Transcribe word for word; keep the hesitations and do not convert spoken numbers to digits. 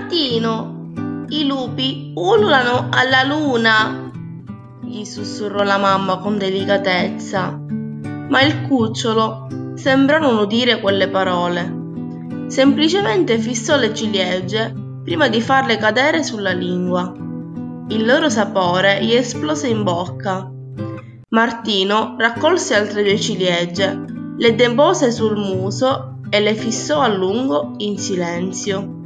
Martino, i lupi ululano alla luna, gli sussurrò la mamma con delicatezza, ma il cucciolo sembrò non udire quelle parole. Semplicemente fissò le ciliegie prima di farle cadere sulla lingua. Il loro sapore gli esplose in bocca. Martino raccolse altre due ciliegie, le depose sul muso e le fissò a lungo in silenzio.